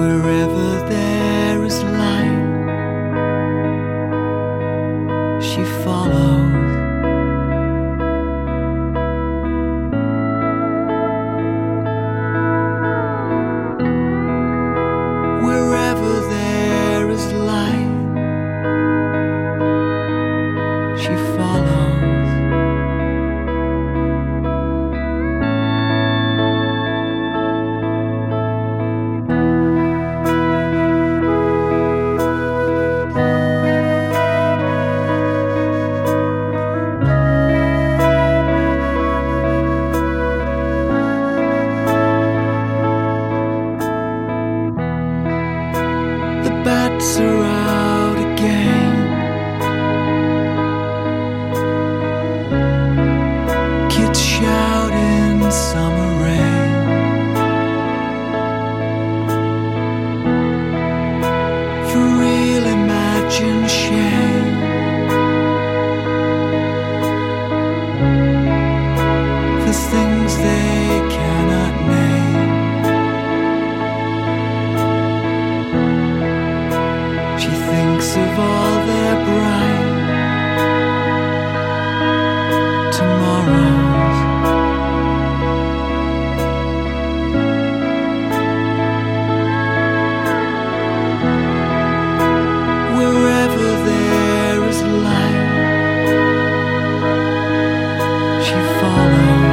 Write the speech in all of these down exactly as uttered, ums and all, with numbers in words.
Wherever there is light, she follows. Wherever there is light, she follows. The bats are out again. Kids shout in summer rain. For real, imagine shame. For things they cannot name. She thinks of all their bright tomorrows. Wherever there is light, she follows.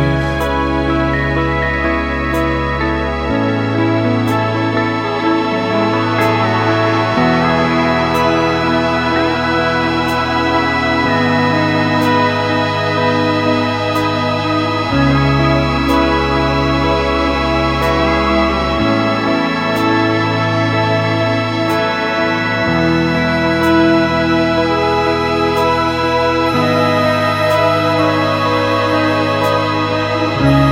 Bye.